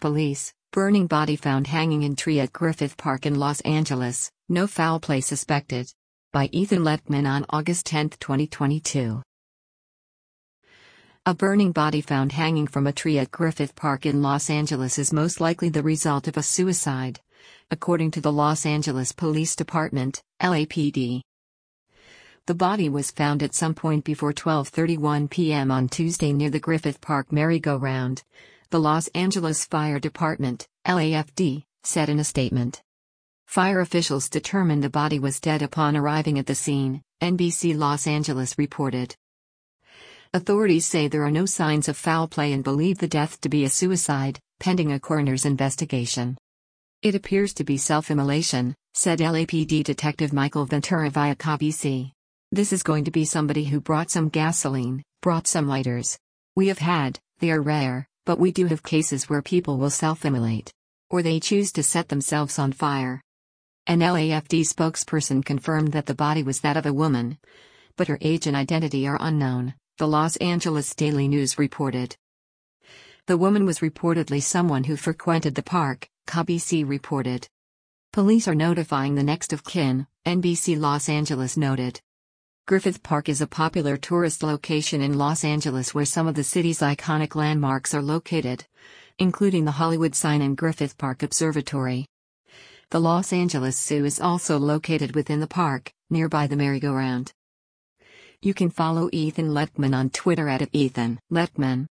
Police, burning body found hanging in tree at Griffith Park in Los Angeles, no foul play suspected. By Ethan Lettman on August 10, 2022. A burning body found hanging from a tree at Griffith Park in Los Angeles is most likely the result of a suicide, according to the Los Angeles Police Department, LAPD. The body was found at some point before 12:31 p.m. on Tuesday near the Griffith Park merry-go-round, the Los Angeles Fire Department, LAFD, said in a statement. Fire officials determined the body was dead upon arriving at the scene, NBC Los Angeles reported. Authorities say there are no signs of foul play and believe the death to be a suicide, pending a coroner's investigation. It appears to be self-immolation, said LAPD Detective Michael Ventura via KBC. This is going to be somebody who brought some gasoline, brought some lighters. We have had, they are rare, but we do have cases where people will self-immolate. Or they choose to set themselves on fire. An LAFD spokesperson confirmed that the body was that of a woman, but her age and identity are unknown, the Los Angeles Daily News reported. The woman was reportedly someone who frequented the park, KBC reported. Police are notifying the next of kin, NBC Los Angeles noted. Griffith Park is a popular tourist location in Los Angeles where some of the city's iconic landmarks are located, including the Hollywood sign and Griffith Park Observatory. The Los Angeles Zoo is also located within the park, nearby the merry-go-round. You can follow Ethan Lettman on Twitter at @EthanLettman.